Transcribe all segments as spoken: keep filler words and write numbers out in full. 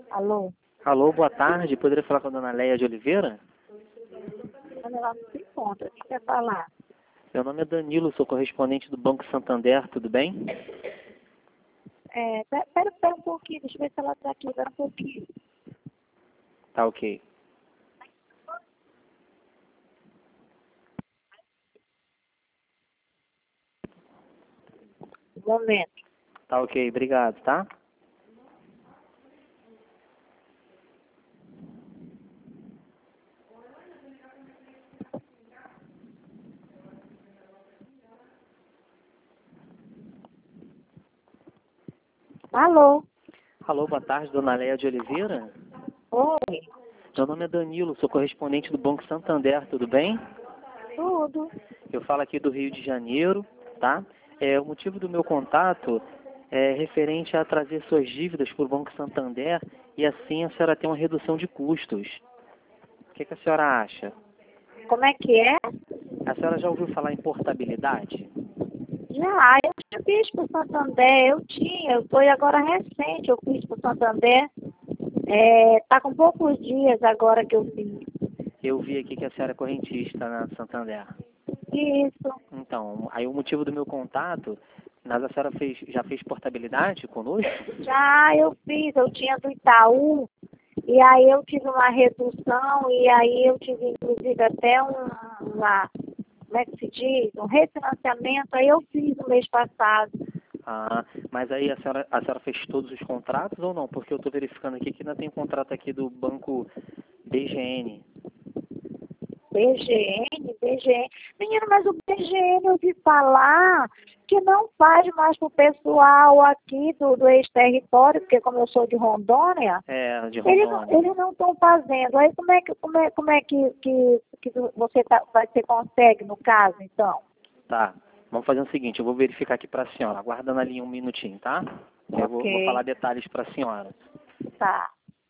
Alô? Alô, boa tarde. Poderia falar com a dona Leia de Oliveira? Ela não se encontra. O que quer falar? Meu nome é Danilo, sou correspondente do Banco Santander, tudo bem? É, pera, pera, pera um pouquinho, deixa eu ver se ela está aqui, pera um pouquinho. Tá ok. Um momento. Tá ok, obrigado, tá? Alô? Alô, boa tarde, dona Leia de Oliveira? Oi? Meu nome é Danilo, sou correspondente do Banco Santander, tudo bem? Tudo? Eu falo aqui do Rio de Janeiro, tá? É, o motivo do meu contato é referente a trazer suas dívidas para o Banco Santander e assim a senhora ter uma redução de custos. O que, que a senhora acha? Como é que é? A senhora já ouviu falar em portabilidade? Já, eu já fiz para o Santander, eu tinha, foi agora recente, eu fiz para o Santander. É, tá com poucos dias agora que eu fiz. Eu vi aqui que a senhora é correntista na Santander. Isso. Então, aí o motivo do meu contato, mas a senhora fez, já fez portabilidade conosco? Já eu fiz, eu tinha do Itaú, e aí eu tive uma redução, e aí eu tive inclusive até um, uma, como é que se diz? Um refinanciamento, aí eu fiz no mês passado. Ah, mas aí a senhora, a senhora fez todos os contratos ou não? Porque eu estou verificando aqui que ainda tem um contrato aqui do banco B G N. B G N, B G N. Menino, mas o B G N eu ouvi falar que não faz mais pro pessoal aqui do, do ex-território, porque como eu sou de Rondônia, É, de eles não Rondônia. eles não estão fazendo. Aí como é que, como é, como é que, que, que você, tá, você consegue, no caso, então? Tá. Vamos fazer o seguinte, eu vou verificar aqui para a senhora. Aguarda na linha um minutinho, tá? Eu vou, vou falar Ok, detalhes para a senhora. tá.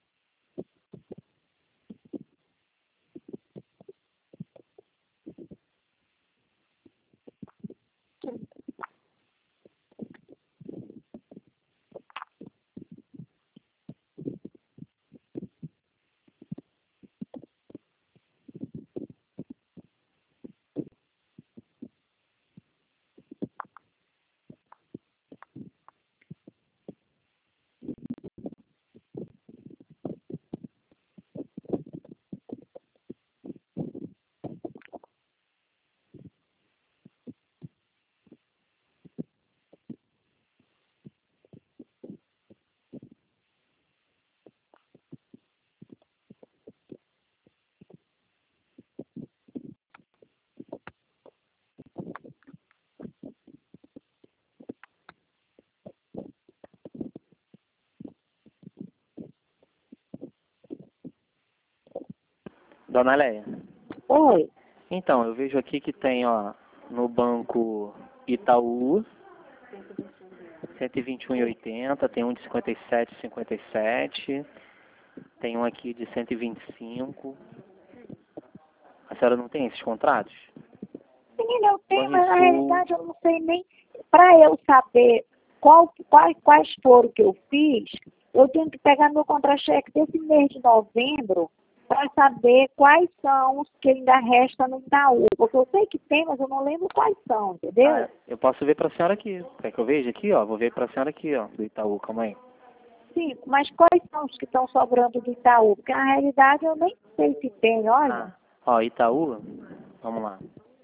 Dona Leia, Oi, então, eu vejo aqui que tem, ó, no banco Itaú, cento e vinte e um e oitenta, tem um de cinquenta e sete e cinquenta e sete, tem um aqui de cento e vinte e cinco. A senhora não tem esses contratos? menina, eu tenho, mas na Banrisul, realidade eu não sei nem, para eu saber qual, quais, quais foram que eu fiz, eu tenho que pegar meu contra-cheque desse mês de novembro para saber quais são os que ainda restam no Itaú. Porque eu sei que tem, mas eu não lembro quais são, ah, entendeu? eu posso ver para a senhora aqui. Quer que eu veja aqui, ó? Vou ver para a senhora aqui, ó, do Itaú, calma aí. Sim, mas quais são os que estão sobrando do Itaú? Porque na realidade eu nem sei se tem, olha. Ah, ó, Itaú, vamos lá.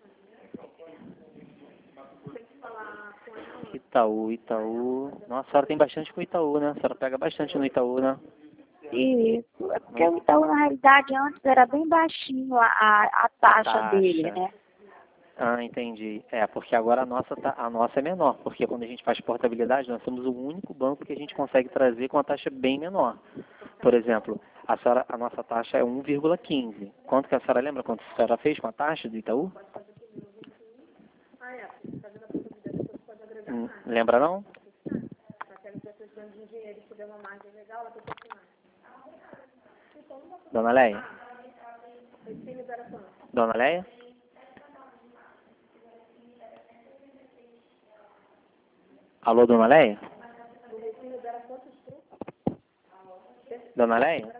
Itaú, Itaú. Nossa, a senhora tem bastante com Itaú, né? A senhora pega bastante no Itaú, né? Isso, é porque o Itaú na realidade antes era bem baixinho a, a, a taxa dele, Taxa. né? Ah, entendi. É, porque agora a nossa, tá, a nossa é menor, porque quando a gente faz portabilidade, nós somos o único banco que a gente consegue trazer com uma taxa bem menor. Por exemplo, a, senhora, a nossa taxa é um vírgula quinze. Quanto que a senhora lembra quanto a senhora fez com a taxa do Itaú? Hum, lembra não? Dona Leia? Dona Leia? Alô, Dona Leia? Dona Leia?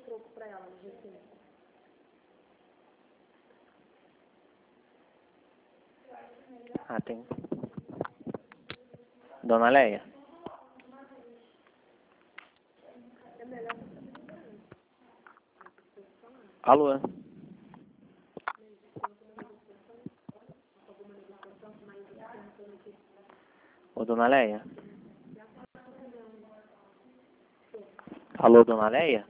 Ah, tem. Dona Leia? Alô? Ô, Dona Leia? Alô, Dona Leia?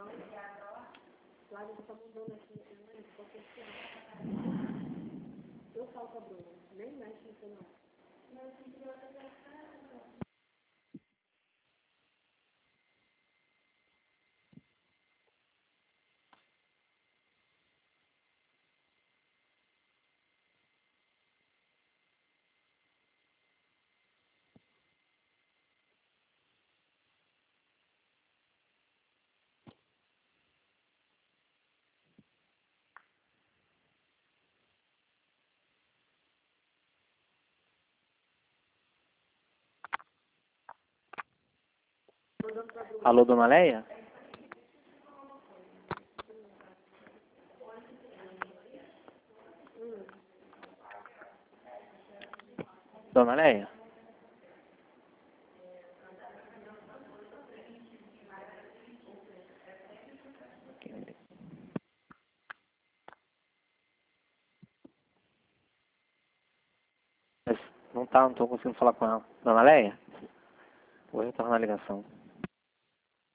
Alô, Dona Leia? Dona Leia? Mas não tá, não tô conseguindo falar com ela. Dona Leia? Vou retornar a ligação.